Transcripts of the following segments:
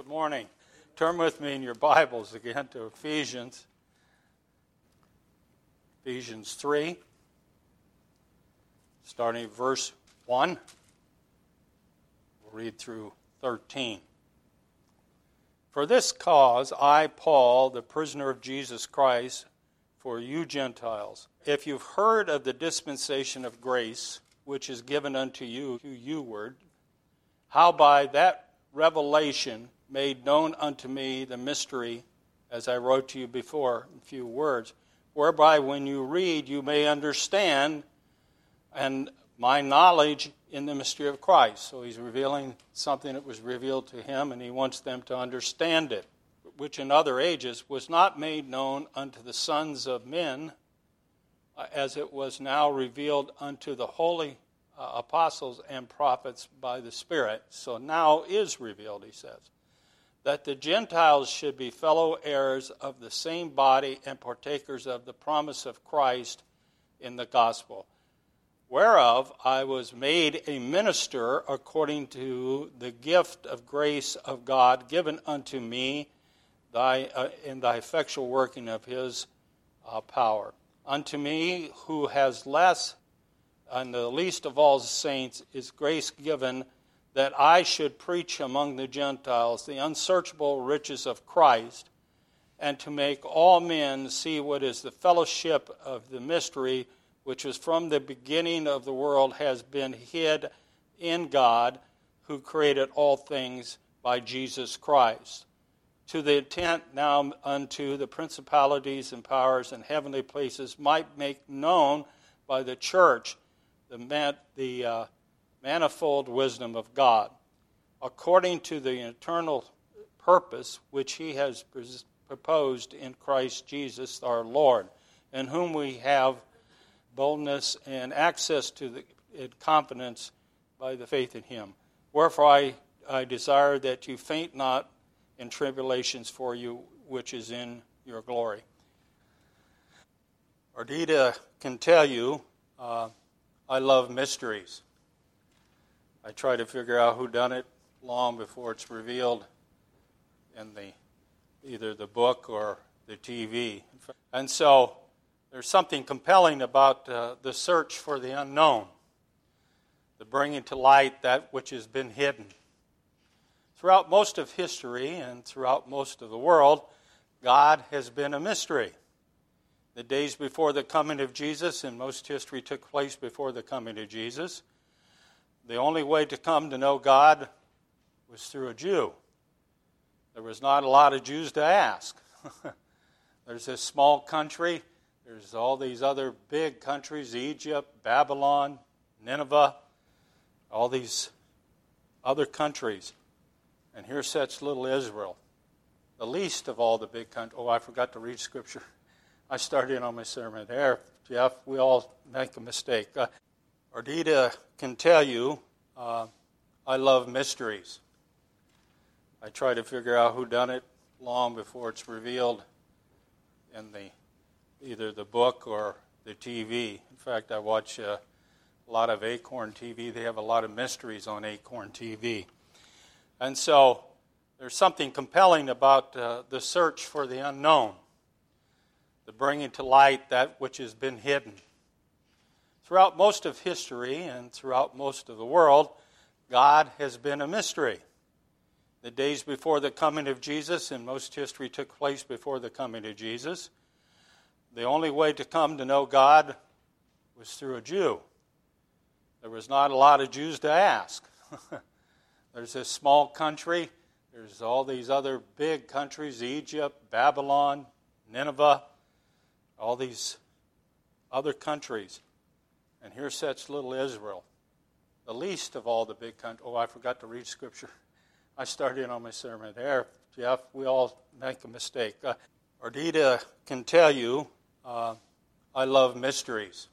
Good morning. Turn with me in your Bibles again to Ephesians 3, starting at verse 1. We'll read through 13. For this cause I, Paul, the prisoner of Jesus Christ, for you Gentiles, if you've heard of the dispensation of grace which is given unto you, how by that revelation made known unto me the mystery, as I wrote to you before in few words, whereby when you read you may understand and my knowledge in the mystery of Christ. So he's revealing something that was revealed to him, and he wants them to understand it, which in other ages was not made known unto the sons of men, as it was now revealed unto the holy apostles and prophets by the Spirit. So now is revealed, he says, that the Gentiles should be fellow heirs of the same body and partakers of the promise of Christ in the gospel, whereof I was made a minister according to the gift of grace of God given unto me in thy effectual working of his power. Unto me, who has less and the least of all saints, is grace given that I should preach among the Gentiles the unsearchable riches of Christ, and to make all men see what is the fellowship of the mystery which was from the beginning of the world has been hid in God, who created all things by Jesus Christ, to the intent now unto the principalities and powers in heavenly places might make known by the church the manifold wisdom of God, according to the eternal purpose which he has proposed in Christ Jesus our Lord, in whom we have boldness and access to the confidence by the faith in him. Wherefore I desire that you faint not in tribulations for you, which is in your glory. Ardita can tell you, I love mysteries. I try to figure out who done it long before it's revealed in either the book or the TV. And so there's something compelling about the search for the unknown, the bringing to light that which has been hidden. Throughout most of history and throughout most of the world, God has been a mystery. The days before the coming of Jesus, and most history took place before the coming of Jesus, the only way to come to know God was through a Jew. There was not a lot of Jews to ask. There's this small country. There's all these other big countries, Egypt, Babylon, Nineveh, all these other countries. And here sits little Israel, the least of all the big countries. Oh, I forgot to read Scripture. I started on my sermon there. Jeff, we all make a mistake. Ardita can tell you, I love mysteries. I try to figure out who done it long before it's revealed in either the book or the TV. In fact, I watch a lot of Acorn TV. They have a lot of mysteries on Acorn TV. And so there's something compelling about the search for the unknown, the bringing to light that which has been hidden. Throughout most of history and throughout most of the world, God has been a mystery. The days before the coming of Jesus, and most history took place before the coming of Jesus, the only way to come to know God was through a Jew. There was not a lot of Jews to ask. There's this small country. There's all these other big countries, Egypt, Babylon, Nineveh, all these other countries. And here sits little Israel, the least of all the big countries. Oh, I forgot to read Scripture. I started on my sermon there. Jeff, we all make a mistake. Ardita can tell you, I love mysteries.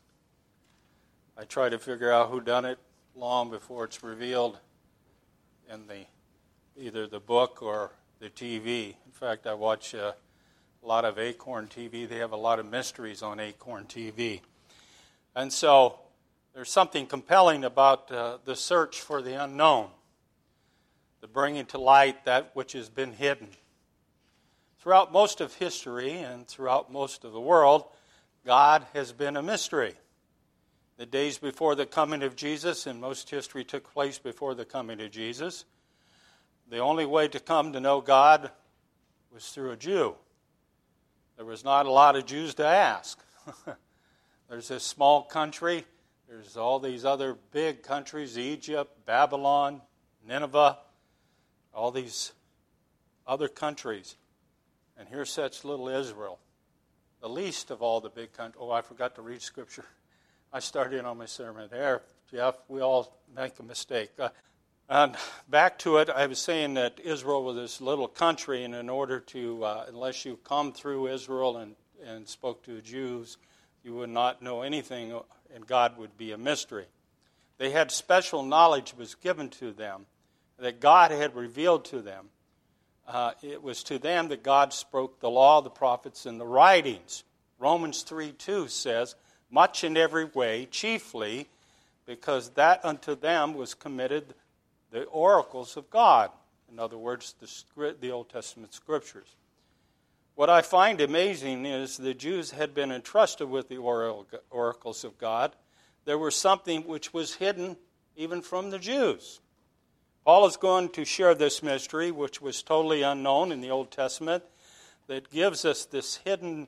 I try to figure out who done it long before it's revealed in either the book or the TV. In fact, I watch a lot of Acorn TV. They have a lot of mysteries on Acorn TV. And so there's something compelling about the search for the unknown, the bringing to light that which has been hidden. Throughout most of history and throughout most of the world, God has been a mystery. The days before the coming of Jesus, and most history took place before the coming of Jesus, the only way to come to know God was through a Jew. There was not a lot of Jews to ask. There's this small country. There's all these other big countries, Egypt, Babylon, Nineveh, all these other countries. And here sits little Israel, the least of all the big countries. Oh, I forgot to read Scripture. I started on my sermon there. Jeff, we all make a mistake. And back to it, I was saying that Israel was this little country, and in order to, unless you come through Israel and spoke to Jews, you would not know anything, and God would be a mystery. They had special knowledge was given to them that God had revealed to them. It was to them that God spoke the law, the prophets, and the writings. Romans 3:2 says, much in every way, chiefly, because that unto them was committed the oracles of God. In other words, the Old Testament Scriptures. What I find amazing is the Jews had been entrusted with the oracles of God. There was something which was hidden even from the Jews. Paul is going to share this mystery, which was totally unknown in the Old Testament, that gives us this hidden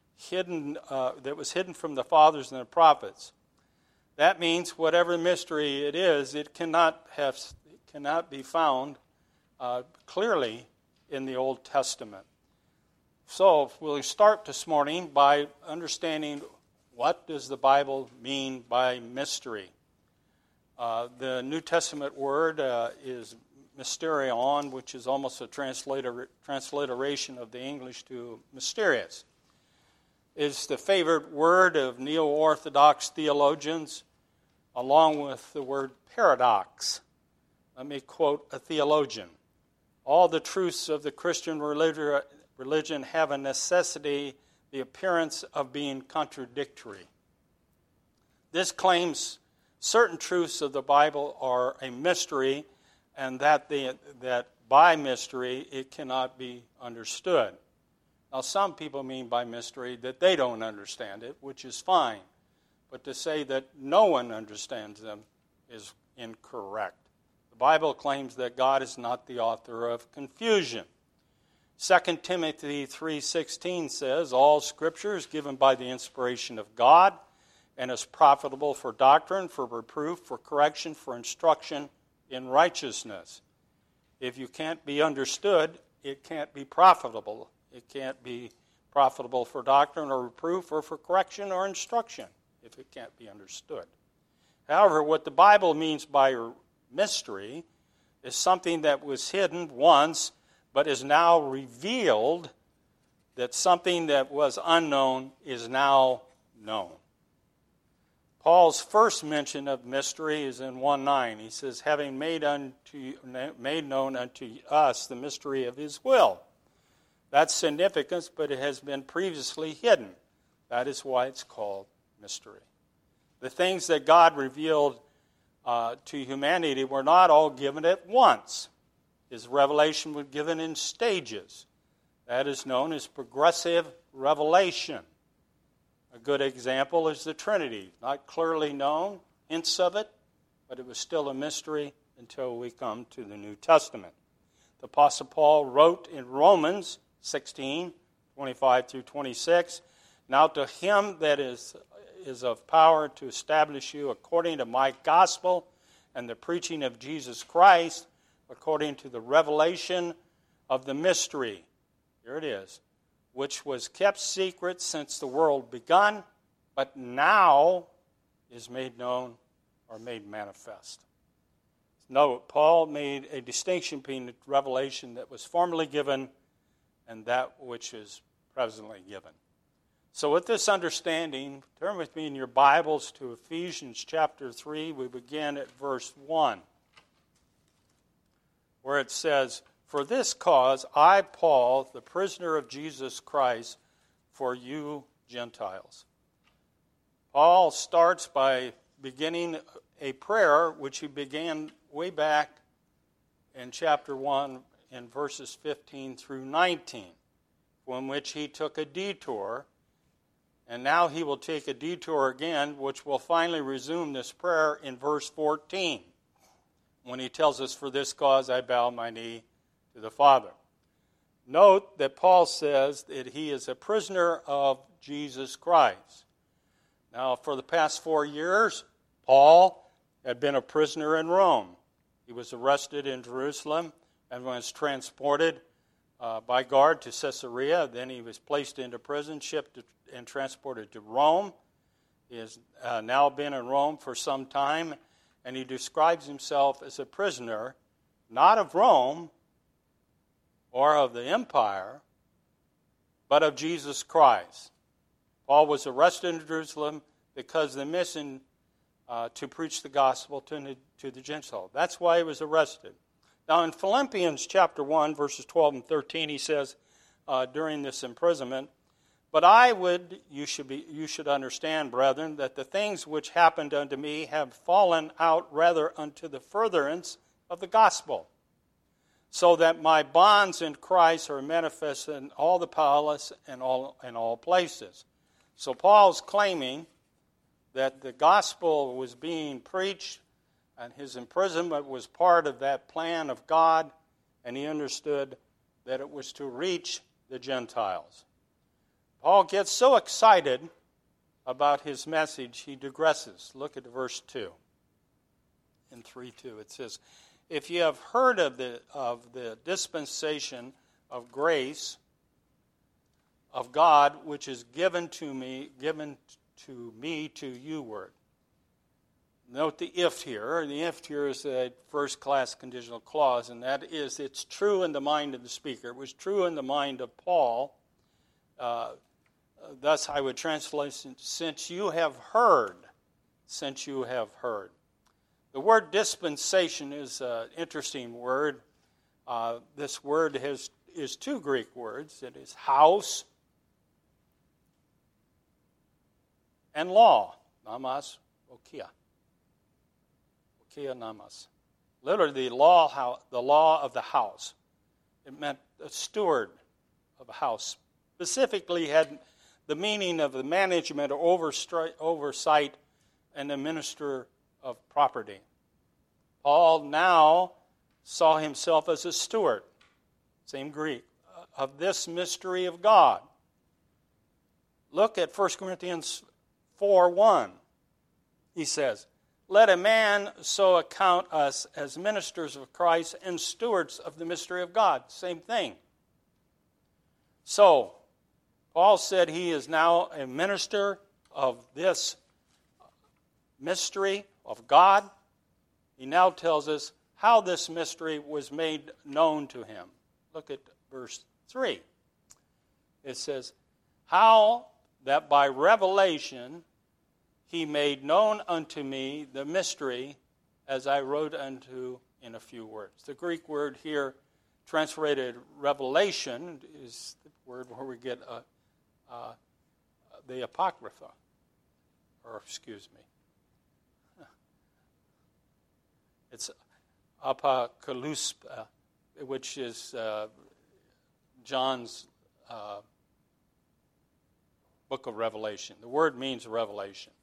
that was hidden from the fathers and the prophets. That means whatever mystery it is, it cannot be found clearly in the Old Testament. So we'll start this morning by understanding what does the Bible mean by mystery. The New Testament word is mysterion, which is almost a transliteration of the English to mysterious. It's the favorite word of neo-Orthodox theologians, along with the word paradox. Let me quote a theologian. All the truths of the Christian religion have a necessity, the appearance of being contradictory. This claims certain truths of the Bible are a mystery, and that by mystery it cannot be understood. Now, some people mean by mystery that they don't understand it, which is fine. But to say that no one understands them is incorrect. The Bible claims that God is not the author of confusion. 2 Timothy 3:16 says, all Scripture is given by the inspiration of God and is profitable for doctrine, for reproof, for correction, for instruction in righteousness. If you can't be understood, it can't be profitable. It can't be profitable for doctrine or reproof or for correction or instruction if it can't be understood. However, what the Bible means by mystery is something that was hidden once but is now revealed, that something that was unknown is now known. Paul's first mention of mystery is in 1:9. He says, having made known unto us the mystery of his will. That's significant, but it has been previously hidden. That is why it's called mystery. The things that God revealed to humanity were not all given at once. His revelation was given in stages. That is known as progressive revelation. A good example is the Trinity. Not clearly known, hints of it, but it was still a mystery until we come to the New Testament. The Apostle Paul wrote in Romans 16:25 through 26, now to him that is of power to establish you according to my gospel and the preaching of Jesus Christ, according to the revelation of the mystery, here it is, which was kept secret since the world begun, but now is made known or made manifest. Note, Paul made a distinction between the revelation that was formerly given and that which is presently given. So with this understanding, turn with me in your Bibles to Ephesians chapter 3. We begin at verse 1, where it says, for this cause I, Paul, the prisoner of Jesus Christ, for you Gentiles. Paul starts by beginning a prayer which he began way back in chapter 1 in verses 15 through 19, from which he took a detour, and now he will take a detour again, which will finally resume this prayer in verse 14, when he tells us, "For this cause I bow my knee to the Father." Note that Paul says that he is a prisoner of Jesus Christ. Now, for the past 4 years, Paul had been a prisoner in Rome. He was arrested in Jerusalem and was transported by guard to Caesarea. Then he was placed into prison, shipped and transported to Rome. He has now been in Rome for some time, and he describes himself as a prisoner, not of Rome or of the empire, but of Jesus Christ. Paul was arrested in Jerusalem because of the mission to preach the gospel to the Gentiles. That's why he was arrested. Now in Philippians chapter 1, verses 12 and 13, he says during this imprisonment, "But you should understand, brethren, that the things which happened unto me have fallen out rather unto the furtherance of the gospel, so that my bonds in Christ are manifest in all the palace and all places." So Paul's claiming that the gospel was being preached and his imprisonment was part of that plan of God, and he understood that it was to reach the Gentiles. Paul gets so excited about his message, he digresses. Look at verse 2. In 3:2 it says, "If you have heard of the dispensation of grace of God, which is given to me to you word." Note the if here. The if here is a first-class conditional clause, and that is, it's true in the mind of the speaker. It was true in the mind of Paul. Thus I would translate, since you have heard. Since you have heard. The word dispensation is an interesting word. This word is two Greek words. It is house and law. Namas, okia. Okia namas. Literally, the law of the house. It meant a steward of a house. Specifically had the meaning of the management or oversight and the minister of property. Paul now saw himself as a steward, same Greek, of this mystery of God. Look at 1 Corinthians 4:1. He says, "Let a man so account us as ministers of Christ and stewards of the mystery of God." Same thing. So, Paul said he is now a minister of this mystery of God. He now tells us how this mystery was made known to him. Look at verse 3. It says, "How that by revelation he made known unto me the mystery, as I wrote unto in a few words." The Greek word here, translated revelation, is the word where we get the Apocrypha. It's Apocalypse, which is John's book of Revelation. The word means revelation.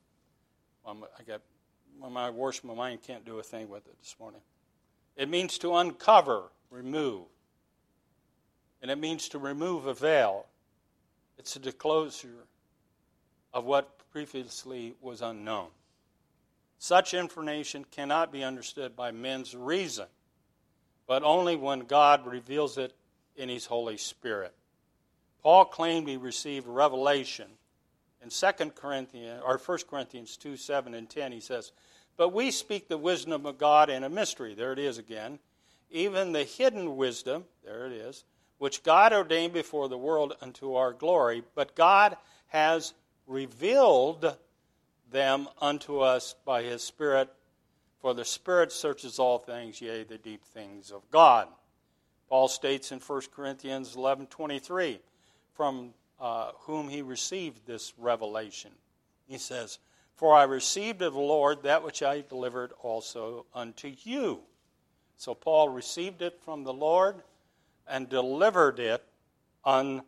My mind can't do a thing with it this morning. It means to uncover, remove. And it means to remove a veil. It's a disclosure of what previously was unknown. Such information cannot be understood by men's reason, but only when God reveals it in His Holy Spirit. Paul claimed he received revelation. In 1 Corinthians 2, 7 and 10, he says, "But we speak the wisdom of God in a mystery," there it is again, "even the hidden wisdom," there it is, "which God ordained before the world unto our glory, but God has revealed them unto us by His Spirit, for the Spirit searches all things, yea, the deep things of God." Paul states in 1 Corinthians 11:23, from whom he received this revelation. He says, "For I received of the Lord that which I delivered also unto you. So Paul received it from the Lord and delivered it unto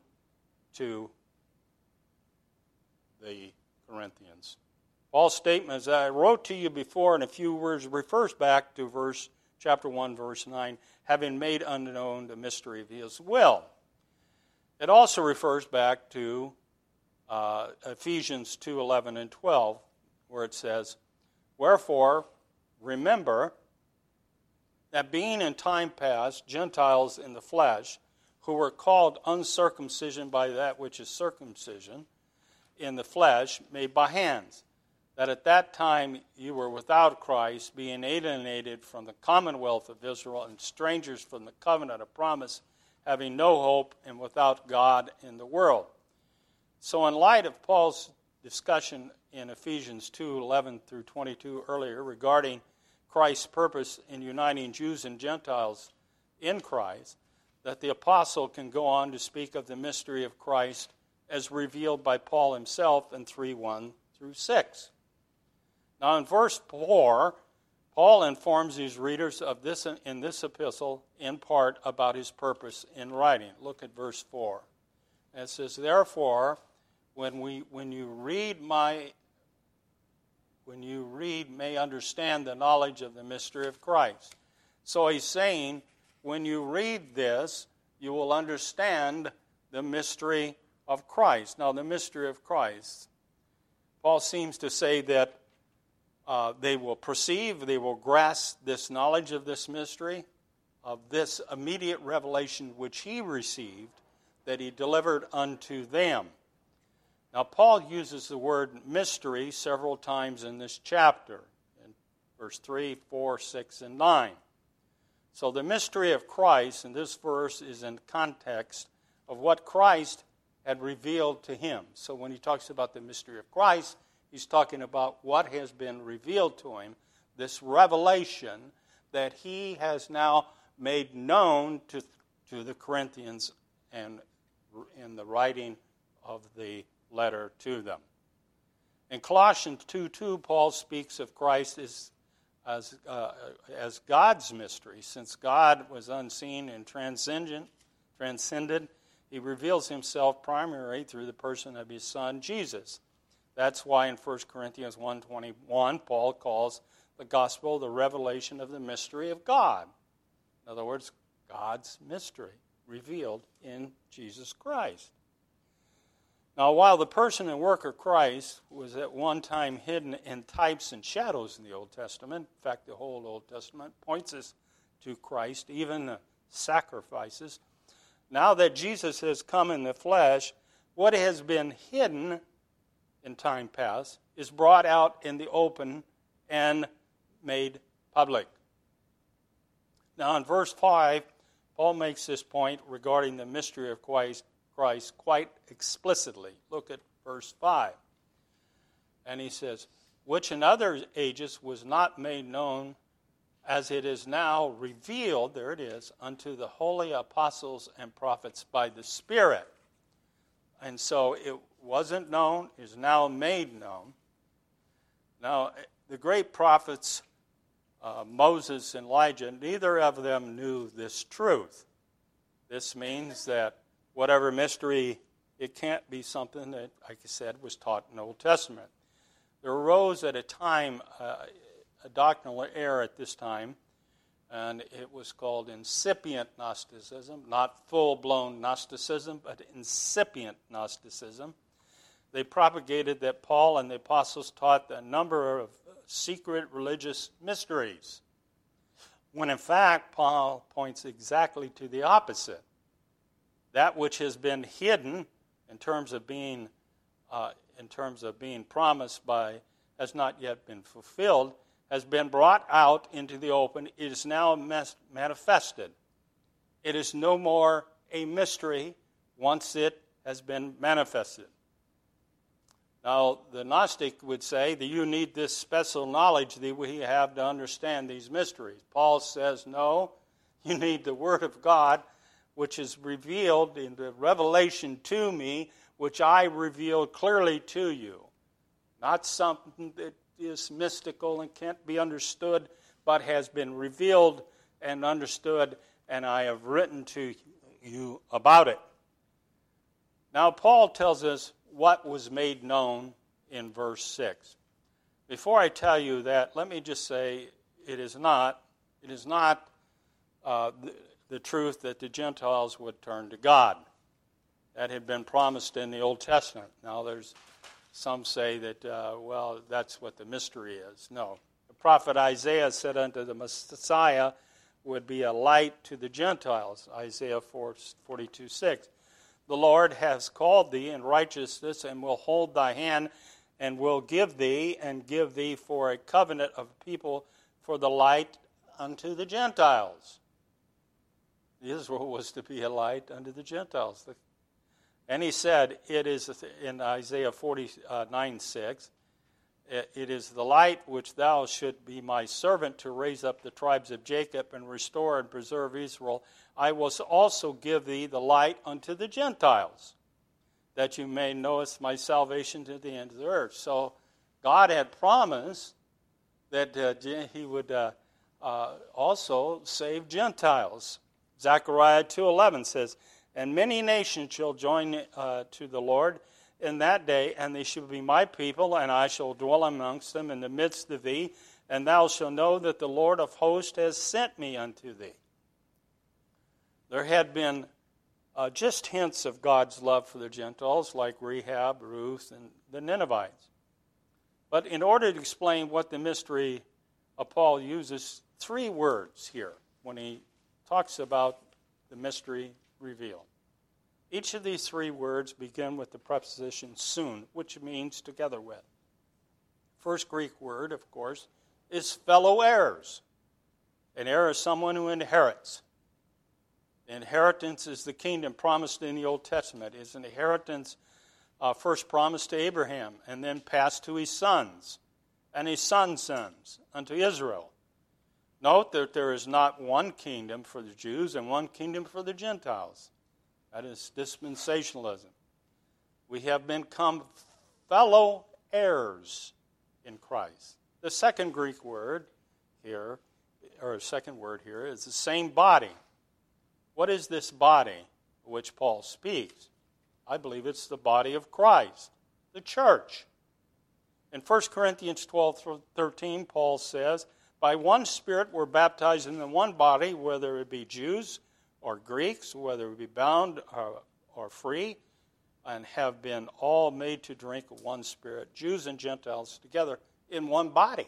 the Corinthians. Paul's statement, as I wrote to you before in a few words, refers back to chapter 1, verse 9, having made unknown the mystery of his will. It also refers back to Ephesians 2, 11 and 12, where it says, "Wherefore, remember that being in time past Gentiles in the flesh, who were called uncircumcision by that which is circumcision in the flesh, made by hands, that at that time you were without Christ, being alienated from the commonwealth of Israel and strangers from the covenant of promise, having no hope and without God in the world." So in light of Paul's discussion in Ephesians 2, 11 through 22 earlier regarding Christ's purpose in uniting Jews and Gentiles in Christ, that the apostle can go on to speak of the mystery of Christ as revealed by Paul himself in 3:1 through 6. Now in verse 4, Paul informs his readers of this in this epistle in part about his purpose in writing. Look at verse 4. And it says, "Therefore, when you read may understand the knowledge of the mystery of Christ." So he's saying, when you read this, you will understand the mystery of Christ. Now, the mystery of Christ, Paul seems to say that they will perceive, they will grasp this knowledge of this mystery, of this immediate revelation which he received, that he delivered unto them. Now, Paul uses the word mystery several times in this chapter, in verse 3, 4, 6, and 9. So the mystery of Christ in this verse is in context of what Christ had revealed to him. So when he talks about the mystery of Christ, he's talking about what has been revealed to him, this revelation that he has now made known to the Corinthians and in the writing of the letter to them. In Colossians 2:2, Paul speaks of Christ as God's mystery. Since God was unseen and transcended, he reveals himself primarily through the person of his Son, Jesus. That's why in 1 Corinthians 1:21, Paul calls the gospel the revelation of the mystery of God. In other words, God's mystery revealed in Jesus Christ. Now, while the person and work of Christ was at one time hidden in types and shadows in the Old Testament, in fact, the whole Old Testament points us to Christ, even the sacrifices. Now that Jesus has come in the flesh, what has been hidden in time past is brought out in the open and made public. Now, in verse 5, Paul makes this point regarding the mystery of Christ quite explicitly. Look at verse 5. And he says, "Which in other ages was not made known, as it is now revealed," there it is, "unto the holy apostles and prophets by the Spirit." And so it wasn't known, is now made known. Now, the great prophets, Moses and Elijah, neither of them knew this truth. This means that whatever mystery, it can't be something that, like I said, was taught in the Old Testament. There arose at a time a doctrinal error at this time, and it was called incipient Gnosticism, not full-blown Gnosticism, but incipient Gnosticism. They propagated that Paul and the apostles taught a number of secret religious mysteries, when in fact Paul points exactly to the opposite. That which has been hidden in terms of being promised by, has not yet been fulfilled, has been brought out into the open. It is now manifested. It is no more a mystery once it has been manifested. Now, the Gnostic would say that you need this special knowledge that we have to understand these mysteries. Paul says, no, you need the Word of God, which is revealed in the revelation to me, which I revealed clearly to you. Not something that is mystical and can't be understood, but has been revealed and understood, and I have written to you about it. Now, Paul tells us what was made known in verse 6. Before I tell you that, let me just say it is not the truth that the Gentiles would turn to God. That had been promised in the Old Testament. Now, there's some say that, that's what the mystery is. No. The prophet Isaiah said unto the Messiah would be a light to the Gentiles, Isaiah 42:6. The Lord has called thee in righteousness and will hold thy hand and will give thee for a covenant of people for the light unto the Gentiles. Israel was to be a light unto the Gentiles. And he said, it is in Isaiah 49:6, it is the light which thou should be my servant to raise up the tribes of Jacob and restore and preserve Israel. I will also give thee the light unto the Gentiles, that you may knowest my salvation to the end of the earth. So God had promised that he would also save Gentiles. Zechariah 2:11 says, and many nations shall join to the Lord in that day, and they shall be my people, and I shall dwell amongst them in the midst of thee, and thou shalt know that the Lord of hosts has sent me unto thee. There had been just hints of God's love for the Gentiles, like Rahab, Ruth, and the Ninevites. But in order to explain what the mystery of Paul uses 3 words here when he talks about the mystery revealed. Each of these 3 words begin with the preposition soon, which means together with. First Greek word, of course, is fellow heirs. An heir is someone who inherits. The inheritance is the kingdom promised in the Old Testament. It's an inheritance first promised to Abraham and then passed to his sons and his sons' sons unto Israel. Note that there is not one kingdom for the Jews and one kingdom for the Gentiles. That is dispensationalism. We have become fellow heirs in Christ. The second Greek word here, or second word here, is the same body. What is this body of which Paul speaks? I believe it's the body of Christ, the church. In 1 Corinthians 12:13, Paul says, by one Spirit we're baptized in the one body, whether it be Jews or Greeks, whether it be bound or free, and have been all made to drink of one Spirit, Jews and Gentiles together in one body.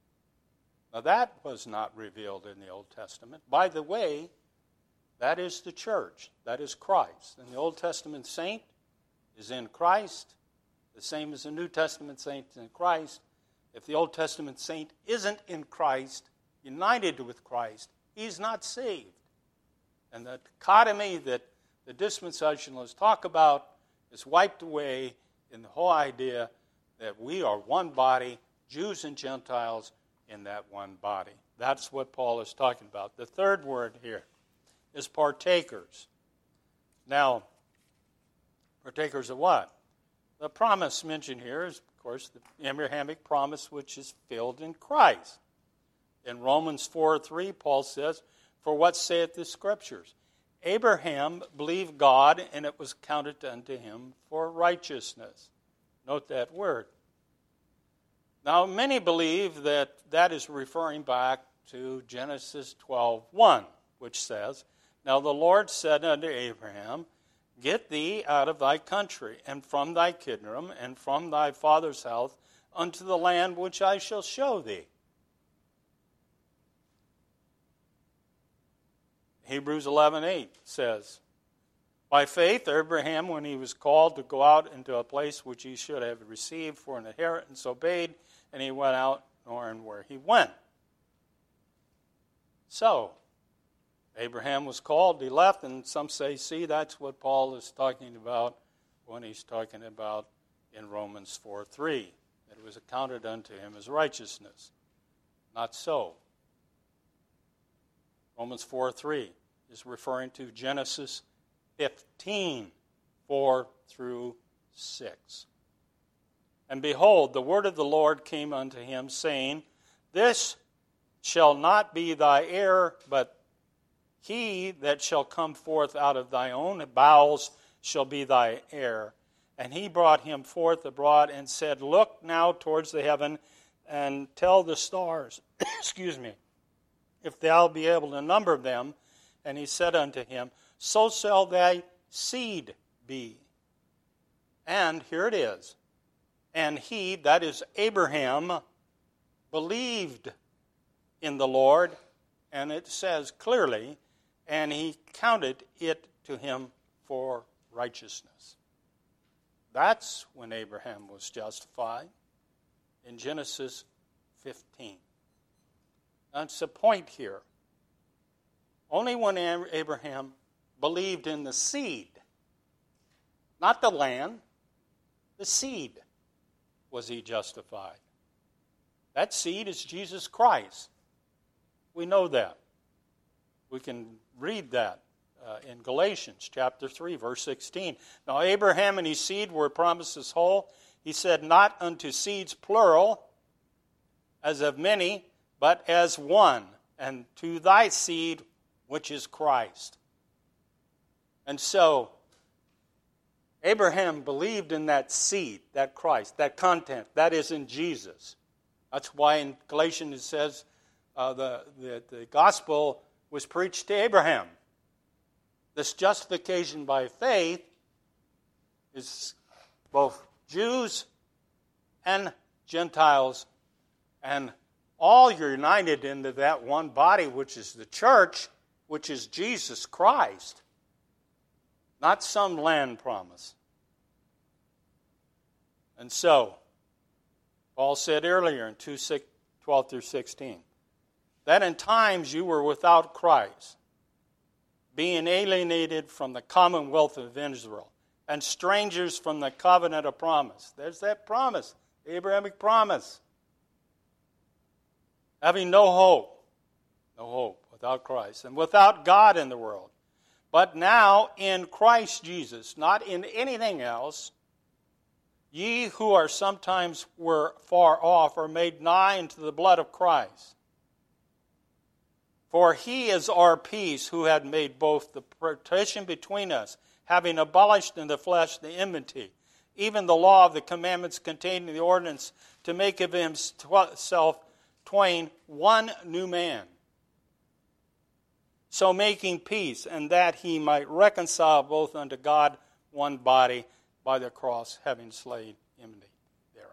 Now that was not revealed in the Old Testament. By the way, that is the church. That is Christ. And the Old Testament saint is in Christ, the same as the New Testament saint is in Christ. If the Old Testament saint isn't in Christ, united with Christ, he's not saved. And the dichotomy that the dispensationalists talk about is wiped away in the whole idea that we are one body, Jews and Gentiles in that one body. That's what Paul is talking about. The third word here is partakers. Now, partakers of what? The promise mentioned here is, of course, the Abrahamic promise which is filled in Christ. In Romans 4:3, Paul says, for what saith the Scriptures? Abraham believed God, and it was counted unto him for righteousness. Note that word. Now, many believe that that is referring back to Genesis 12:1, which says, now the Lord said unto Abraham, get thee out of thy country, and from thy kindred, and from thy father's house, unto the land which I shall show thee. Hebrews 11:8 says, by faith Abraham, when he was called to go out into a place which he should have received for an inheritance, obeyed, and he went out, knowing where he went. So, Abraham was called, he left, and some say, see, that's what Paul is talking about when he's talking about in Romans 4:3, that it was accounted unto him as righteousness. Not so. Romans 4:3 is referring to Genesis 15:4-6. And behold, the word of the Lord came unto him, saying, this shall not be thy heir, but He that shall come forth out of thy own bowels shall be thy heir. And he brought him forth abroad and said, Look now towards the heaven, and tell the stars, excuse me, if thou be able to number them. And he said unto him, So shall thy seed be. And here it is. And he, that is Abraham, believed in the Lord, and it says clearly, and he counted it to him for righteousness. That's when Abraham was justified, in Genesis 15. That's the point here. Only when Abraham believed in the seed, not the land, the seed, was he justified. That seed is Jesus Christ. We know that. We can read that in Galatians chapter 3, verse 16. Now Abraham and his seed were promised this whole. He said, Not unto seeds plural, as of many, but as one, and to thy seed, which is Christ. And so, Abraham believed in that seed, that Christ, that content, that is in Jesus. That's why in Galatians it says the gospel was preached to Abraham. This justification by faith is both Jews and Gentiles, and all united into that one body, which is the church, which is Jesus Christ, not some land promise. And so, Paul said earlier in 2:12 through 16, that in times you were without Christ, being alienated from the commonwealth of Israel, and strangers from the covenant of promise. There's that promise, the Abrahamic promise. Having no hope without Christ, and without God in the world. But now in Christ Jesus, not in anything else, ye who are sometimes were far off are made nigh unto the blood of Christ. For he is our peace, who had made both the partition between us, having abolished in the flesh the enmity, even the law of the commandments contained in the ordinance, to make of himself twain one new man, so making peace, and that he might reconcile both unto God one body by the cross, having slain enmity thereof.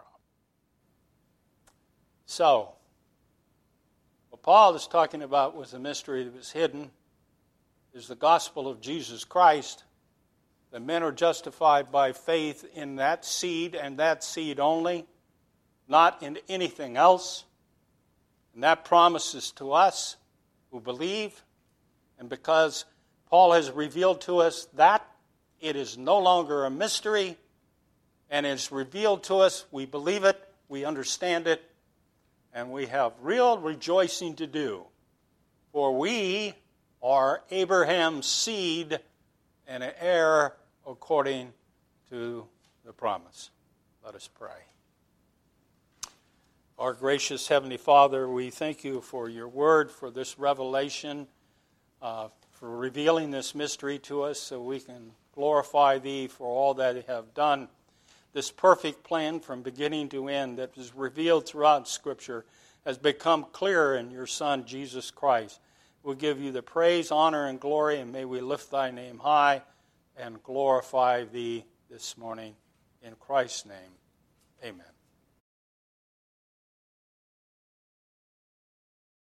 So, what Paul is talking about was a mystery that was hidden, is the gospel of Jesus Christ. The men are justified by faith in that seed and that seed only, not in anything else. And that promises to us who believe. And because Paul has revealed to us that, it is no longer a mystery. And it's revealed to us, we believe it, we understand it, and we have real rejoicing to do. For we are Abraham's seed and an heir according to the promise. Let us pray. Our gracious Heavenly Father, we thank you for your word, for this revelation, for revealing this mystery to us so we can glorify thee for all that you have done. This perfect plan from beginning to end that is revealed throughout Scripture has become clear in your Son, Jesus Christ. We'll give you the praise, honor, and glory, and may we lift thy name high and glorify thee this morning. In Christ's name, amen.